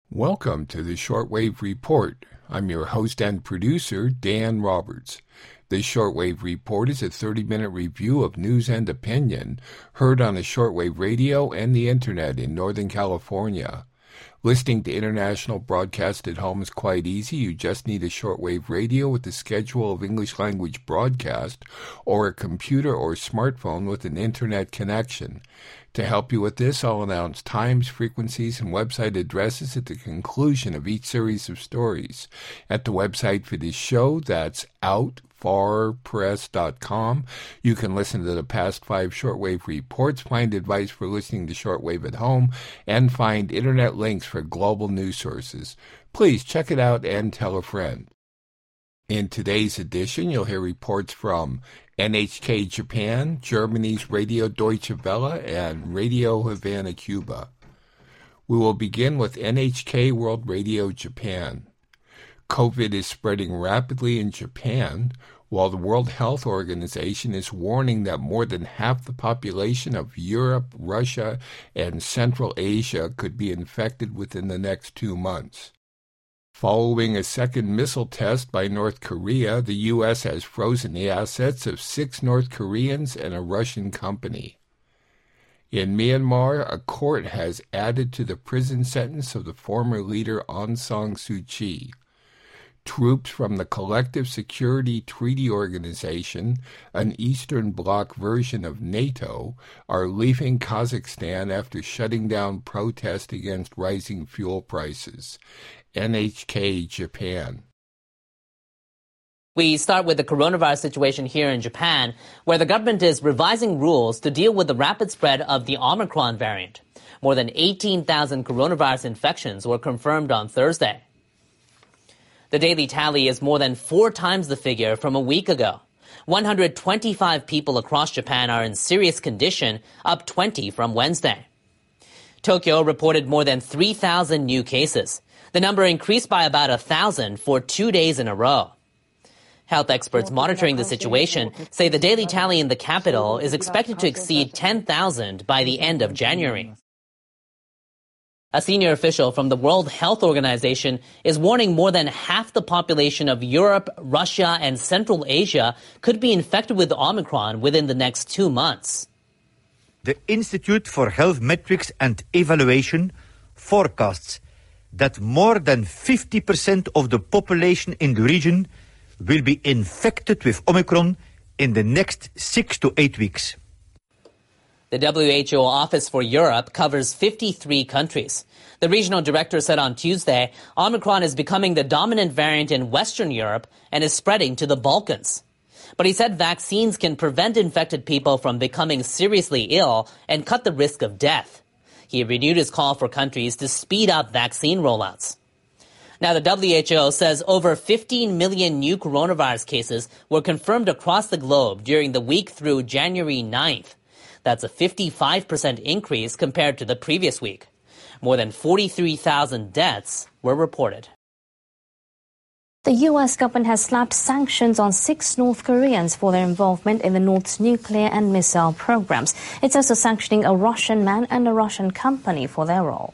Welcome to the Shortwave Report. I'm your host and producer, Dan Roberts. The Shortwave Report is a 30-minute review of news and opinion heard on the shortwave radio and the internet in Northern California. Listening to international broadcast at home is quite easy. You just need a shortwave radio with a schedule of English language broadcast or a computer or smartphone with an internet connection. To help you with this, I'll announce times, frequencies, and website addresses at the conclusion of each series of stories. At the website for this show, that's outfarpress.com. You can listen to the past 5 shortwave reports, find advice for listening to shortwave at home, and find internet links for global news sources. Please check it out and tell a friend. In today's edition, you'll hear reports from NHK Japan, Germany's Radio Deutsche Welle, and Radio Havana, Cuba. We will begin with NHK World Radio Japan. COVID is spreading rapidly in Japan, while the World Health Organization is warning that more than half the population of Europe, Russia, and Central Asia could be infected within the next 2 months. Following a second missile test by North Korea, the U.S. has frozen the assets of 6 North Koreans and a Russian company. In Myanmar, a court has added to the prison sentence of the former leader Aung San Suu Kyi. Troops from the Collective Security Treaty Organization, an Eastern Bloc version of NATO, are leaving Kazakhstan after shutting down protests against rising fuel prices. NHK Japan. We start with the coronavirus situation here in Japan, where the government is revising rules to deal with the rapid spread of the Omicron variant. More than 18,000 coronavirus infections were confirmed on Thursday. The daily tally is more than 4 times the figure from a week ago. 125 people across Japan are in serious condition, up 20 from Wednesday. Tokyo reported more than 3,000 new cases. The number increased by about 1,000 for 2 days in a row. Health experts monitoring the situation say the daily tally in the capital is expected to exceed 10,000 by the end of January. A senior official from the World Health Organization is warning more than half the population of Europe, Russia, and Central Asia could be infected with Omicron within the next 2 months. The Institute for Health Metrics and Evaluation forecasts that more than 50% of the population in the region will be infected with Omicron in the next 6 to 8 weeks. The WHO Office for Europe covers 53 countries. The regional director said on Tuesday, Omicron is becoming the dominant variant in Western Europe and is spreading to the Balkans. But he said vaccines can prevent infected people from becoming seriously ill and cut the risk of death. He renewed his call for countries to speed up vaccine rollouts. Now, the WHO says over 15 million new coronavirus cases were confirmed across the globe during the week through January 9th. That's a 55% increase compared to the previous week. More than 43,000 deaths were reported. The U.S. government has slapped sanctions on 6 North Koreans for their involvement in the North's nuclear and missile programs. It's also sanctioning a Russian man and a Russian company for their role.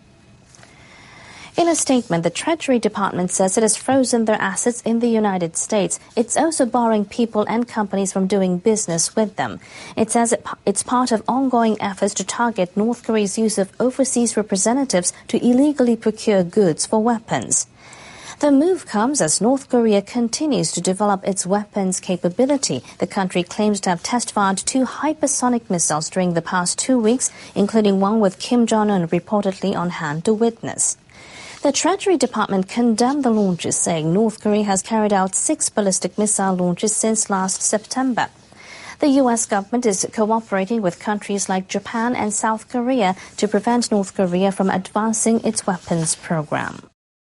In a statement, the Treasury Department says it has frozen their assets in the United States. It's also barring people and companies from doing business with them. It says it's part of ongoing efforts to target North Korea's use of overseas representatives to illegally procure goods for weapons. The move comes as North Korea continues to develop its weapons capability. The country claims to have test-fired 2 hypersonic missiles during the past 2 weeks, including one with Kim Jong-un reportedly on hand to witness. The Treasury Department condemned the launches, saying North Korea has carried out 6 ballistic missile launches since last September. The U.S. government is cooperating with countries like Japan and South Korea to prevent North Korea from advancing its weapons program.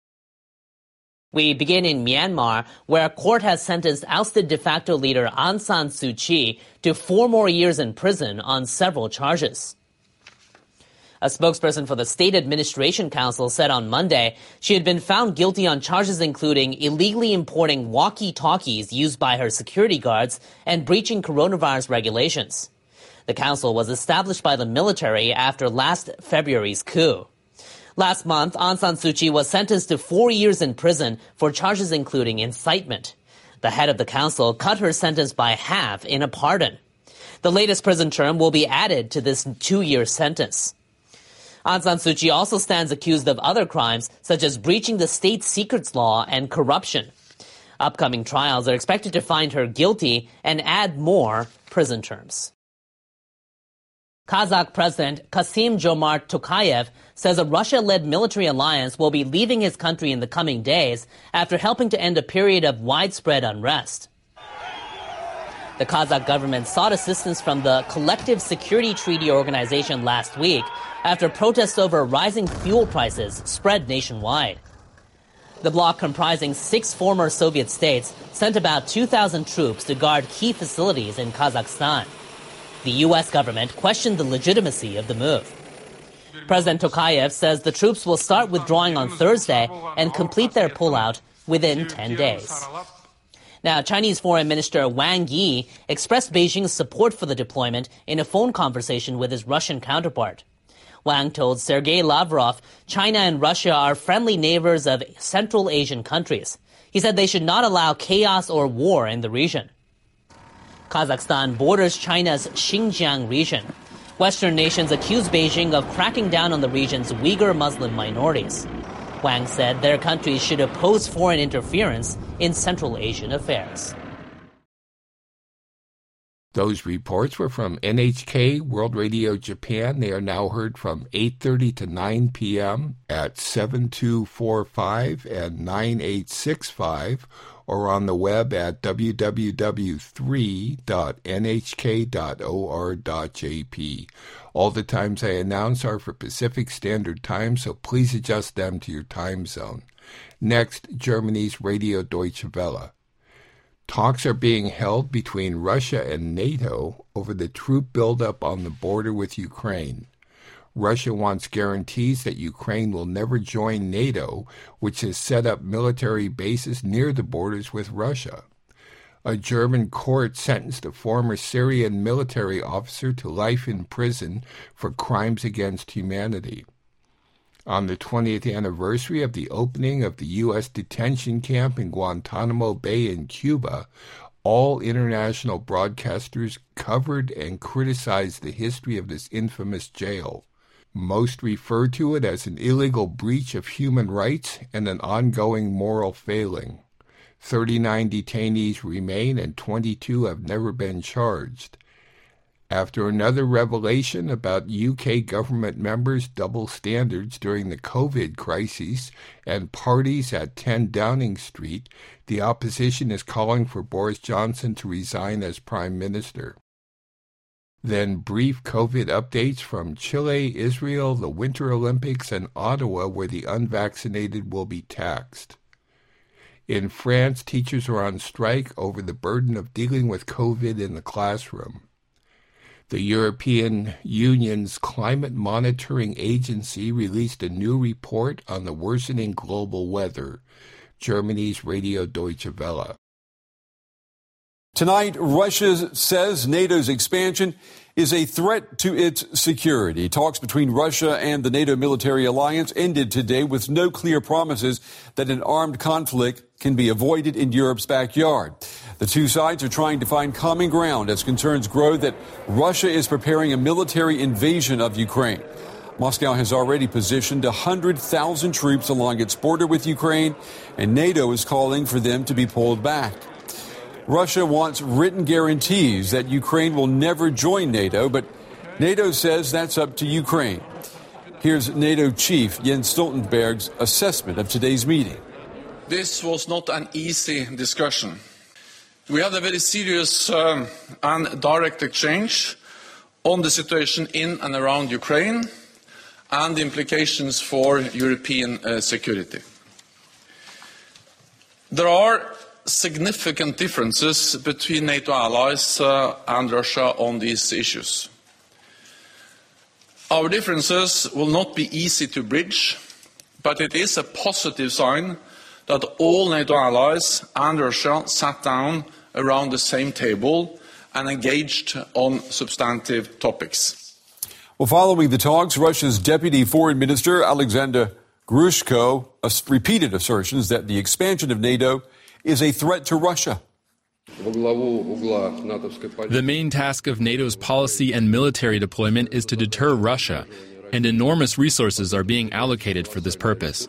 We begin in Myanmar, where a court has sentenced ousted de facto leader Aung San Suu Kyi to 4 more years in prison on several charges. A spokesperson for the State Administration Council said on Monday she had been found guilty on charges including illegally importing walkie-talkies used by her security guards and breaching coronavirus regulations. The council was established by the military after last February's coup. Last month, Aung San Suu Kyi was sentenced to 4 years in prison for charges including incitement. The head of the council cut her sentence by half in a pardon. The latest prison term will be added to this 2-year sentence. Aung San Suu Kyi also stands accused of other crimes, such as breaching the state secrets law and corruption. Upcoming trials are expected to find her guilty and add more prison terms. Kazakh President Kassym-Jomart Tokayev says a Russia-led military alliance will be leaving his country in the coming days after helping to end a period of widespread unrest. The Kazakh government sought assistance from the Collective Security Treaty Organization last week after protests over rising fuel prices spread nationwide. The bloc, comprising 6 former Soviet states, sent about 2,000 troops to guard key facilities in Kazakhstan. The U.S. government questioned the legitimacy of the move. President Tokayev says the troops will start withdrawing on Thursday and complete their pullout within 10 days. Now, Chinese Foreign Minister Wang Yi expressed Beijing's support for the deployment in a phone conversation with his Russian counterpart. Wang told Sergei Lavrov China and Russia are friendly neighbors of Central Asian countries. He said they should not allow chaos or war in the region. Kazakhstan borders China's Xinjiang region. Western nations accuse Beijing of cracking down on the region's Uyghur Muslim minorities. Wang said their countries should oppose foreign interference in Central Asian affairs. Those reports were from NHK World Radio Japan. They are now heard from 8:30 to 9 p.m. at 7245 and 9865, or on the web at www.3.nhk.or.jp. All the times I announce are for Pacific Standard Time, so please adjust them to your time zone. Next, Germany's Radio Deutsche Welle. Talks are being held between Russia and NATO over the troop buildup on the border with Ukraine. Russia wants guarantees that Ukraine will never join NATO, which has set up military bases near the borders with Russia. A German court sentenced a former Syrian military officer to life in prison for crimes against humanity. On the 20th anniversary of the opening of the U.S. detention camp in Guantanamo Bay in Cuba, all international broadcasters covered and criticized the history of this infamous jail. Most refer to it as an illegal breach of human rights and an ongoing moral failing. 39 detainees remain and 22 have never been charged. After another revelation about UK government members' double standards during the COVID crisis and parties at 10 Downing Street, the opposition is calling for Boris Johnson to resign as Prime Minister. Then brief COVID updates from Chile, Israel, the Winter Olympics, and Ottawa, where the unvaccinated will be taxed. In France, teachers are on strike over the burden of dealing with COVID in the classroom. The European Union's Climate Monitoring Agency released a new report on the worsening global weather. Germany's Radio Deutsche Welle. Tonight, Russia says NATO's expansion is a threat to its security. Talks between Russia and the NATO military alliance ended today with no clear promises that an armed conflict can be avoided in Europe's backyard. The two sides are trying to find common ground as concerns grow that Russia is preparing a military invasion of Ukraine. Moscow has already positioned 100,000 troops along its border with Ukraine, and NATO is calling for them to be pulled back. Russia wants written guarantees that Ukraine will never join NATO, but NATO says that's up to Ukraine. Here's NATO chief Jens Stoltenberg's assessment of today's meeting. This was not an easy discussion. We had a very serious and direct exchange on the situation in and around Ukraine and the implications for European security. There are significant differences between NATO allies and Russia on these issues. Our differences will not be easy to bridge, but it is a positive sign that all NATO allies and Russia sat down around the same table and engaged on substantive topics. Well, following the talks, Russia's Deputy Foreign Minister Alexander Grushko repeated assertions that the expansion of NATO is a threat to Russia. The main task of NATO's policy and military deployment is to deter Russia, and enormous resources are being allocated for this purpose.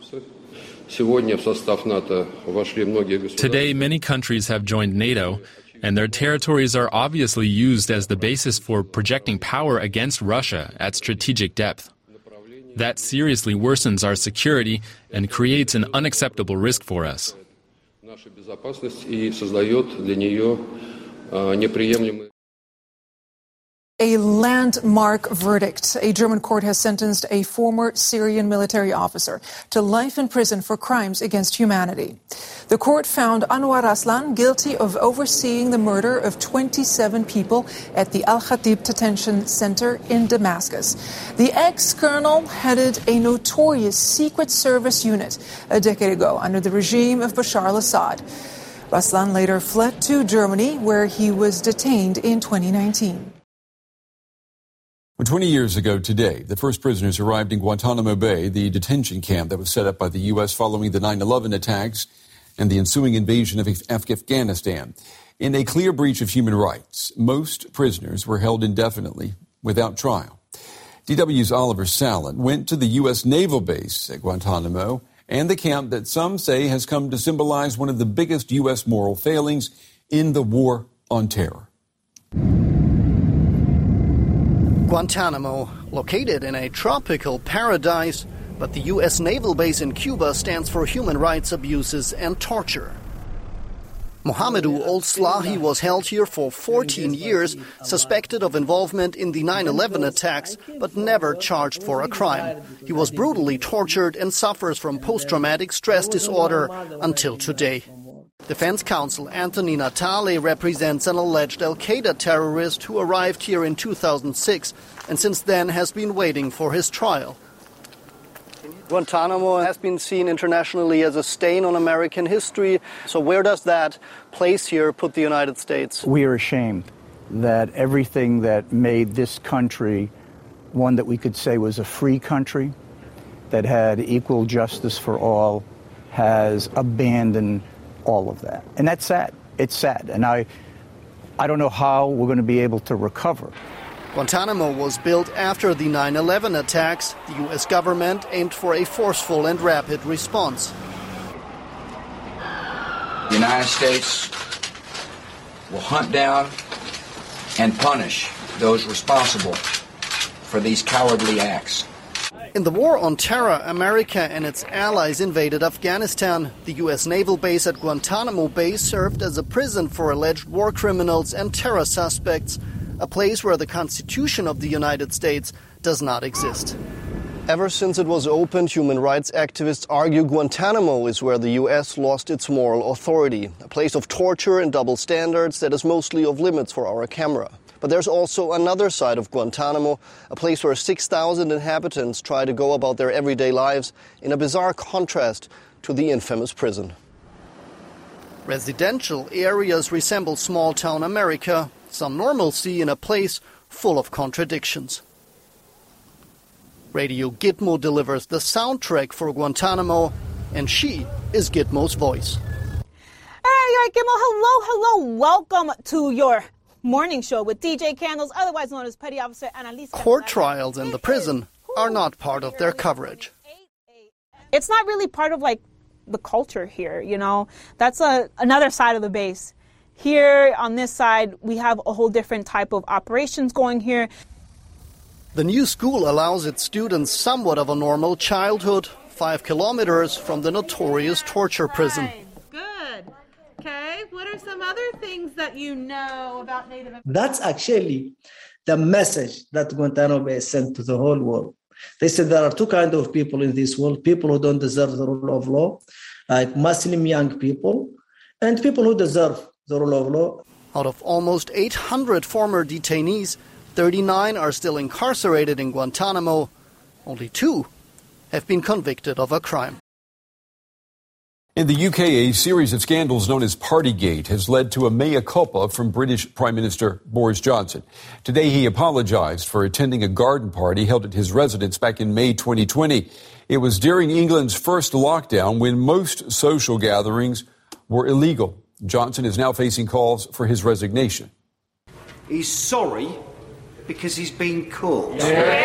Today, many countries have joined NATO, and their territories are obviously used as the basis for projecting power against Russia at strategic depth. That seriously worsens our security and creates an unacceptable risk for us. A landmark verdict. A German court has sentenced a former Syrian military officer to life in prison for crimes against humanity. The court found Anwar Aslan guilty of overseeing the murder of 27 people at the Al-Khatib detention center in Damascus. The ex-colonel headed a notorious secret service unit a decade ago under the regime of Bashar al-Assad. Aslan later fled to Germany, where he was detained in 2019. 20 years ago today, the first prisoners arrived in Guantanamo Bay, the detention camp that was set up by the U.S. following the 9/11 attacks and the ensuing invasion of Afghanistan. In a clear breach of human rights, most prisoners were held indefinitely without trial. DW's Oliver Sallin went to the U.S. naval base at Guantanamo and the camp that some say has come to symbolize one of the biggest U.S. moral failings in the war on terror. Guantanamo, located in a tropical paradise, but the U.S. naval base in Cuba stands for human rights abuses and torture. Mohamedou Ould-Slahi was held here for 14 years, suspected of involvement in the 9/11 attacks, but never charged for a crime. He was brutally tortured and suffers from post-traumatic stress disorder until today. Defense counsel Anthony Natale represents an alleged al-Qaeda terrorist who arrived here in 2006 and since then has been waiting for his trial. Guantanamo has been seen internationally as a stain on American history. So where does that place here put the United States? We are ashamed that everything that made this country one that we could say was a free country, that had equal justice for all, has abandoned all of that. And that's sad. It's sad. And I don't know how we're going to be able to recover. Guantanamo was built after the 9/11 attacks. The U.S. government aimed for a forceful and rapid response. The United States will hunt down and punish those responsible for these cowardly acts. In the war on terror, America and its allies invaded Afghanistan. The U.S. naval base at Guantanamo Bay served as a prison for alleged war criminals and terror suspects, a place where the Constitution of the United States does not exist. Ever since it was opened, human rights activists argue Guantanamo is where the U.S. lost its moral authority, a place of torture and double standards that is mostly off limits for our camera. But there's also another side of Guantanamo, a place where 6,000 inhabitants try to go about their everyday lives in a bizarre contrast to the infamous prison. Residential areas resemble small-town America, some normalcy in a place full of contradictions. Radio Gitmo delivers the soundtrack for Guantanamo, and she is Gitmo's voice. Hey, Gitmo, hello. Welcome to your morning show with DJ Candles, otherwise known as Petty Officer Annalise. Court trials in the prison are not part of their coverage. It's not really part of, the culture here, you know. That's another side of the base. Here, on this side, we have a whole different type of operations going here. The new school allows its students somewhat of a normal childhood, 5 kilometers from the notorious torture prison. Good. Okay, what are some other things that you know about Native Americans? That's actually the message that Guantanamo Bay sent to the whole world. They said there are two kinds of people in this world, people who don't deserve the rule of law, like Muslim young people, and people who deserve the rule of law. Out of almost 800 former detainees, 39 are still incarcerated in Guantanamo. Only 2 have been convicted of a crime. In the UK, a series of scandals known as Partygate has led to a mea culpa from British Prime Minister Boris Johnson. Today, he apologized for attending a garden party held at his residence back in May 2020. It was during England's first lockdown when most social gatherings were illegal. Johnson is now facing calls for his resignation. He's sorry because he's been caught.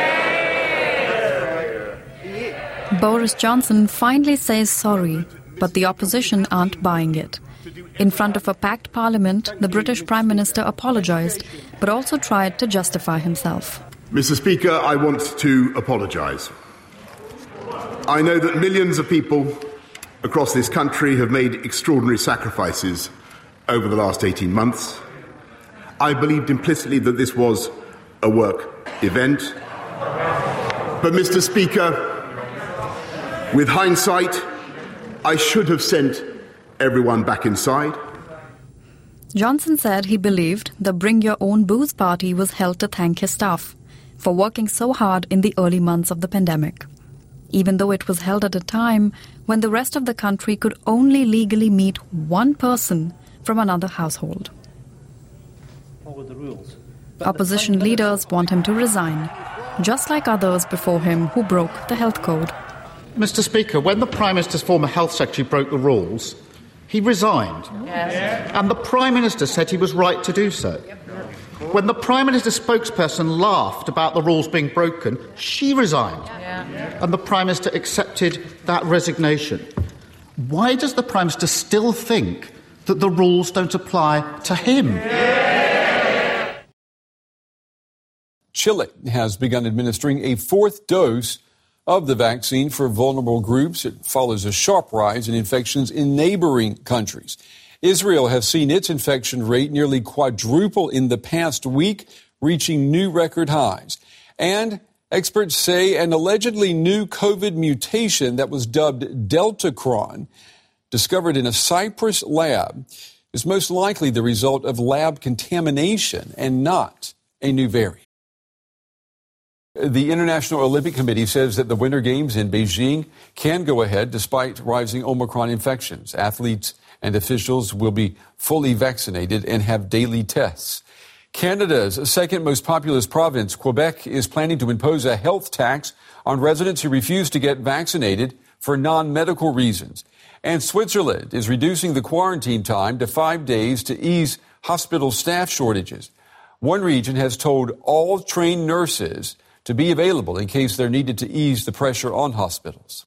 Boris Johnson finally says sorry, but the opposition aren't buying it. In front of a packed parliament, the British Prime Minister apologised, but also tried to justify himself. Mr. Speaker, I want to apologise. I know that millions of people across this country have made extraordinary sacrifices over the last 18 months. I believed implicitly that this was a work event. But, Mr. Speaker, with hindsight, I should have sent everyone back inside. Johnson said he believed the Bring Your Own Booze party was held to thank his staff for working so hard in the early months of the pandemic, even though it was held at a time when the rest of the country could only legally meet one person from another household. Opposition leaders want him to resign, just like others before him who broke the health code. Mr. Speaker, when the Prime Minister's former Health Secretary broke the rules, he resigned. Yes. And the Prime Minister said he was right to do so. When the Prime Minister's spokesperson laughed about the rules being broken, she resigned. Yeah. And the Prime Minister accepted that resignation. Why does the Prime Minister still think that the rules don't apply to him? Yeah. Chile has begun administering a fourth dose of the vaccine for vulnerable groups. It follows a sharp rise in infections in neighboring countries. Israel has seen its infection rate nearly quadruple in the past week, reaching new record highs. And experts say an allegedly new COVID mutation that was dubbed Deltacron, discovered in a Cyprus lab, is most likely the result of lab contamination and not a new variant. The International Olympic Committee says that the Winter Games in Beijing can go ahead despite rising Omicron infections. Athletes and officials will be fully vaccinated and have daily tests. Canada's second most populous province, Quebec, is planning to impose a health tax on residents who refuse to get vaccinated for non-medical reasons. And Switzerland is reducing the quarantine time to 5 days to ease hospital staff shortages. One region has told all trained nurses to be available in case they're needed to ease the pressure on hospitals.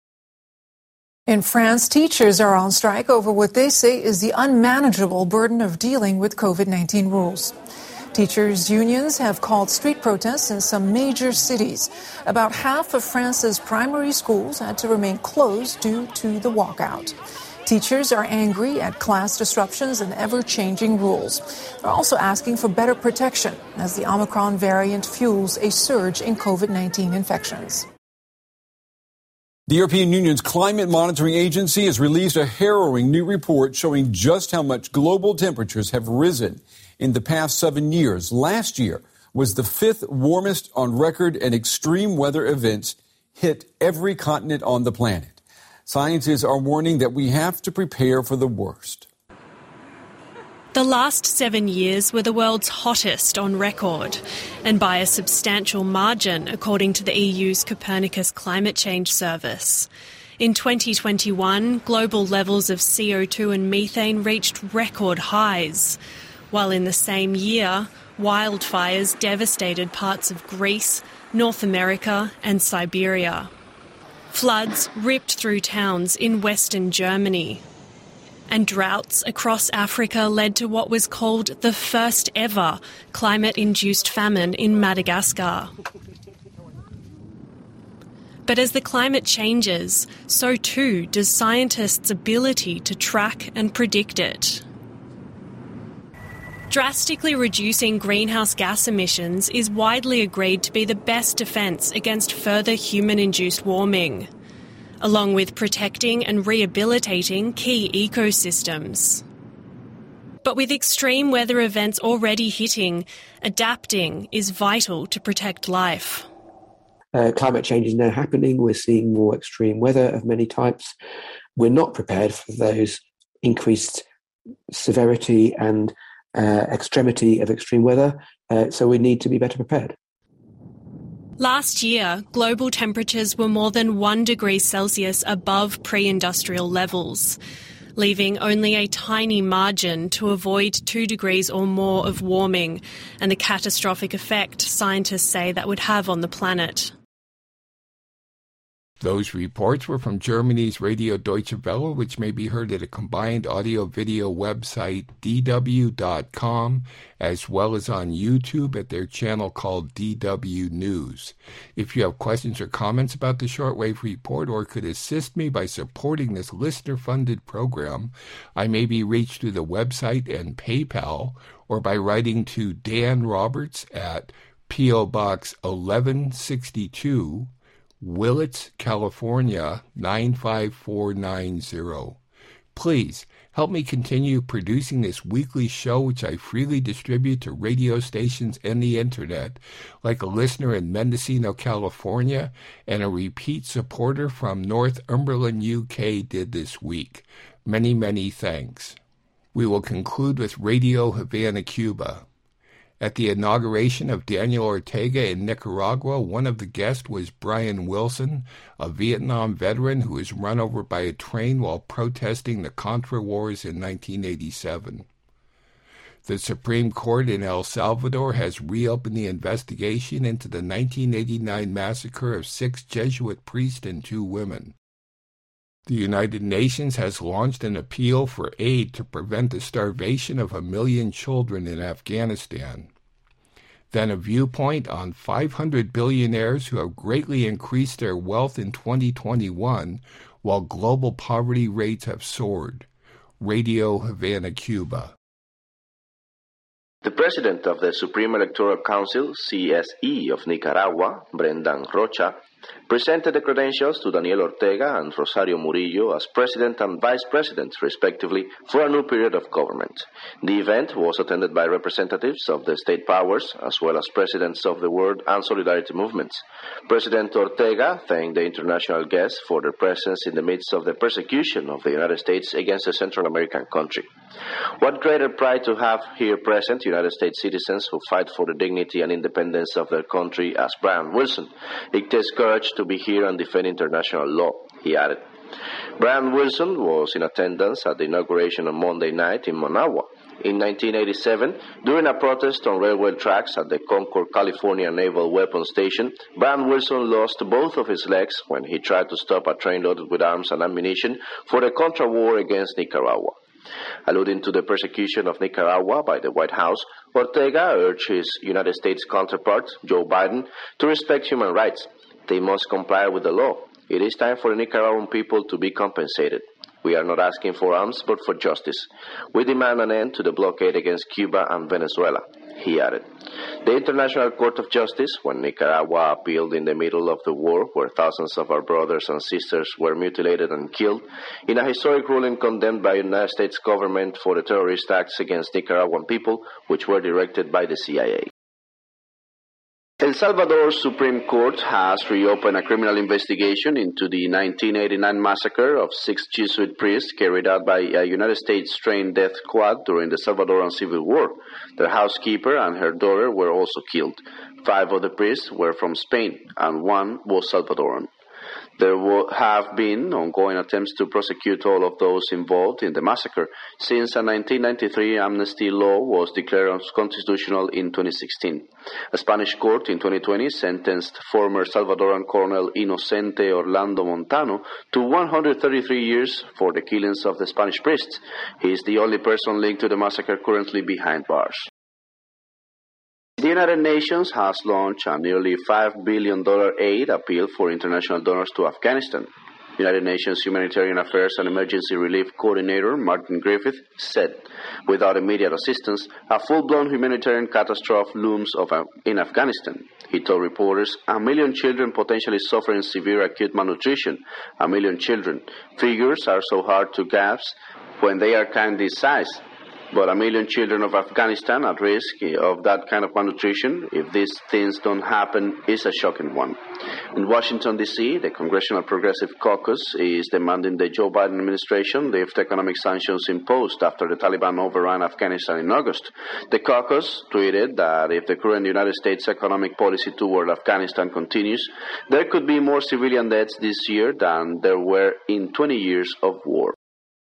In France, teachers are on strike over what they say is the unmanageable burden of dealing with COVID-19 rules. Teachers' unions have called street protests in some major cities. About half of France's primary schools had to remain closed due to the walkout. Teachers are angry at class disruptions and ever-changing rules. They're also asking for better protection as the Omicron variant fuels a surge in COVID-19 infections. The European Union's Climate Monitoring Agency has released a harrowing new report showing just how much global temperatures have risen in the past 7 years. Last year was the fifth warmest on record, and extreme weather events hit every continent on the planet. Scientists are warning that we have to prepare for the worst. The last 7 years were the world's hottest on record, and by a substantial margin, according to the EU's Copernicus Climate Change Service. In 2021, global levels of CO2 and methane reached record highs, while in the same year, wildfires devastated parts of Greece, North America and Siberia. Floods ripped through towns in Western Germany. And droughts across Africa led to what was called the first ever climate-induced famine in Madagascar. But as the climate changes, so too does scientists' ability to track and predict it. Drastically reducing greenhouse gas emissions is widely agreed to be the best defence against further human-induced warming, along with protecting and rehabilitating key ecosystems. But with extreme weather events already hitting, adapting is vital to protect life. Climate change is now happening. We're seeing more extreme weather of many types. we're not prepared for those increased severity and extremity of extreme weather, so we need to be better prepared. Last year, global temperatures were more than 1 degree Celsius above pre-industrial levels, leaving only a tiny margin to avoid 2 degrees or more of warming and the catastrophic effect scientists say that would have on the planet. Those reports were from Germany's Radio Deutsche Welle, which may be heard at a combined audio-video website, dw.com, as well as on YouTube at their channel called DW News. If you have questions or comments about the Shortwave Report or could assist me by supporting this listener-funded program, I may be reached through the website and PayPal or by writing to Dan Roberts at P.O. Box 1162, Willits, California, 95490. Please help me continue producing this weekly show, which I freely distribute to radio stations and the internet, like a listener in Mendocino, California, and a repeat supporter from Northumberland, UK did this week. Many, many thanks. We will conclude with Radio Havana, Cuba. At the inauguration of Daniel Ortega in Nicaragua, one of the guests was Brian Wilson, a Vietnam veteran who was run over by a train while protesting the Contra Wars in 1987. The Supreme Court in El Salvador has reopened the investigation into the 1989 massacre of 6 Jesuit priests and 2 women. The United Nations has launched an appeal for aid to prevent the starvation of 1 million children in Afghanistan. Then a viewpoint on 500 billionaires who have greatly increased their wealth in 2021 while global poverty rates have soared. Radio Havana, Cuba. The President of the Supreme Electoral Council, CSE, of Nicaragua, Brendan Rocha, presented the credentials to Daniel Ortega and Rosario Murillo as President and Vice President, respectively, for a new period of government. The event was attended by representatives of the state powers, as well as presidents of the World and Solidarity movements. President Ortega thanked the international guests for their presence in the midst of the persecution of the United States against a Central American country. What greater pride to have here present United States citizens who fight for the dignity and independence of their country as Brian Wilson. It takes courage to be here and defend international law, he added. Brian Wilson was in attendance at the inauguration on Monday night in Managua. In 1987, during a protest on railway tracks at the Concord, California Naval Weapons Station, Brian Wilson lost both of his legs when he tried to stop a train loaded with arms and ammunition for the Contra War against Nicaragua. Alluding to the persecution of Nicaragua by the White House, Ortega urged his United States counterpart, Joe Biden, to respect human rights. They must comply with the law. It is time for the Nicaraguan people to be compensated. We are not asking for arms, but for justice. We demand an end to the blockade against Cuba and Venezuela, he added. The International Court of Justice, when Nicaragua appealed in the middle of the war, where thousands of our brothers and sisters were mutilated and killed, in a historic ruling condemned by the United States government for the terrorist acts against Nicaraguan people, which were directed by the CIA. El Salvador's Supreme Court has reopened a criminal investigation into the 1989 massacre of 6 Jesuit priests carried out by a United States-trained death squad during the Salvadoran Civil War. Their housekeeper and her daughter were also killed. 5 of the priests were from Spain, and 1 was Salvadoran. There have been ongoing attempts to prosecute all of those involved in the massacre since a 1993 amnesty law was declared unconstitutional in 2016. A Spanish court in 2020 sentenced former Salvadoran Colonel Inocente Orlando Montano to 133 years for the killings of the Spanish priests. He is the only person linked to the massacre currently behind bars. The United Nations has launched a nearly $5 billion aid appeal for international donors to Afghanistan. United Nations Humanitarian Affairs and Emergency Relief Coordinator Martin Griffith said, without immediate assistance, a full-blown humanitarian catastrophe looms in Afghanistan. He told reporters, 1 million children potentially suffering severe acute malnutrition. 1 million children. Figures are so hard to grasp when they are kind this size. but 1 million children of Afghanistan at risk of that kind of malnutrition, if these things don't happen, is a shocking one. In Washington, D.C., the Congressional Progressive Caucus is demanding the Joe Biden administration lift economic sanctions imposed after the Taliban overran Afghanistan in August. The caucus tweeted that if the current United States economic policy toward Afghanistan continues, there could be more civilian deaths this year than there were in 20 years of war.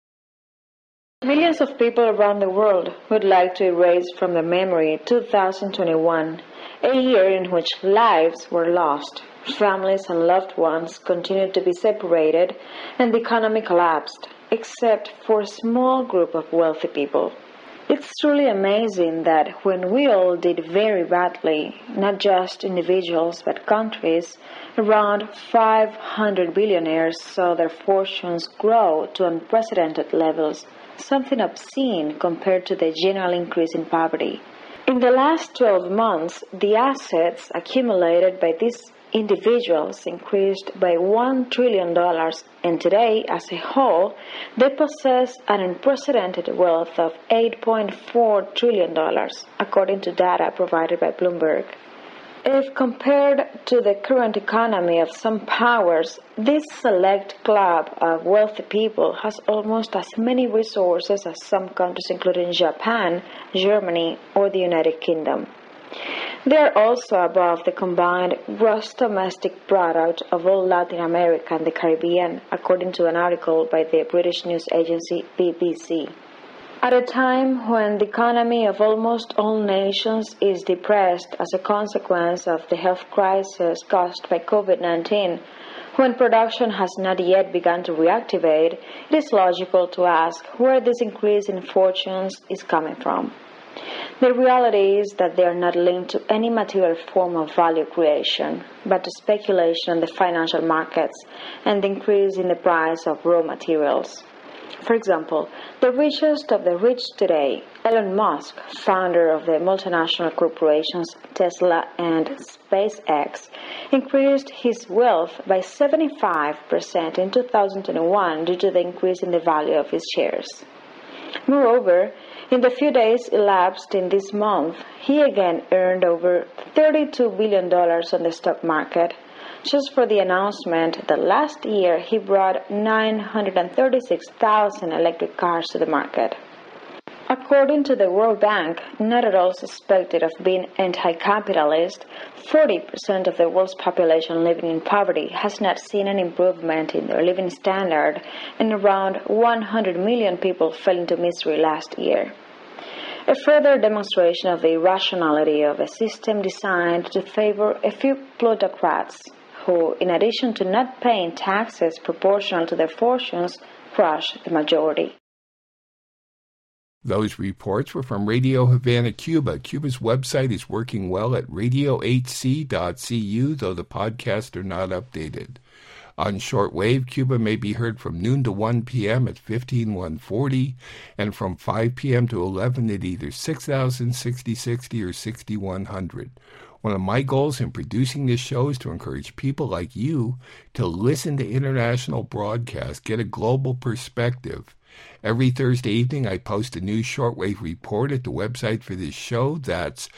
Millions of people around the world would like to erase from their memory 2021, a year in which lives were lost, families and loved ones continued to be separated, and the economy collapsed, except for a small group of wealthy people. It's truly amazing that when we all did very badly, not just individuals but countries, around 500 billionaires saw their fortunes grow to unprecedented levels, something obscene compared to the general increase in poverty. In the last 12 months, the assets accumulated by these individuals increased by $1 trillion, and today, as a whole, they possess an unprecedented wealth of $8.4 trillion, according to data provided by Bloomberg. If compared to the current economy of some powers, this select club of wealthy people has almost as many resources as some countries, including Japan, Germany, or the United Kingdom. They are also above the combined gross domestic product of all Latin America and the Caribbean, according to an article by the British news agency BBC. At a time when the economy of almost all nations is depressed as a consequence of the health crisis caused by COVID-19, when production has not yet begun to reactivate, it is logical to ask where this increase in fortunes is coming from. The reality is that they are not linked to any material form of value creation, but to speculation on the financial markets and the increase in the price of raw materials. For example, the richest of the rich today, Elon Musk, founder of the multinational corporations Tesla and SpaceX, increased his wealth by 75% in 2021 due to the increase in the value of his shares. Moreover, in the few days elapsed in this month, he again earned over $32 billion on the stock market, just for the announcement that last year he brought 936,000 electric cars to the market. According to the World Bank, not at all suspected of being anti-capitalist, 40% of the world's population living in poverty has not seen an improvement in their living standard, and around 100 million people fell into misery last year. A further demonstration of the irrationality of a system designed to favor a few plutocrats who, in addition to not paying taxes proportional to their fortunes, crush the majority. Those reports were from Radio Havana, Cuba. Cuba's website is working well at radiohc.cu, though the podcasts are not updated. On shortwave, Cuba may be heard from noon to 1 p.m. at 15140 and from 5 p.m. to 11 at either 6000, 6060, or 6100. One of my goals in producing this show is to encourage people like you to listen to international broadcasts, get a global perspective. Every Thursday evening, I post a new shortwave report at the website for this show. That's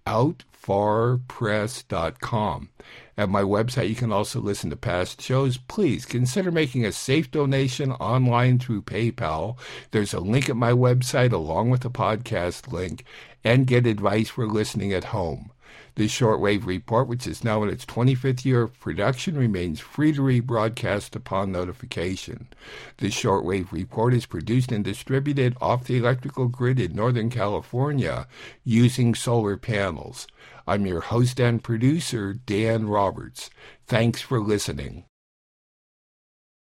outfarpress.com. At my website, you can also listen to past shows. Please consider making a safe donation online through PayPal. There's a link at my website along with the podcast link, and get advice for listening at home. This shortwave report, which is now in its 25th year of production, remains free to rebroadcast upon notification. This shortwave report is produced and distributed off the electrical grid in Northern California using solar panels. I'm your host and producer, Dan Roberts. Thanks for listening.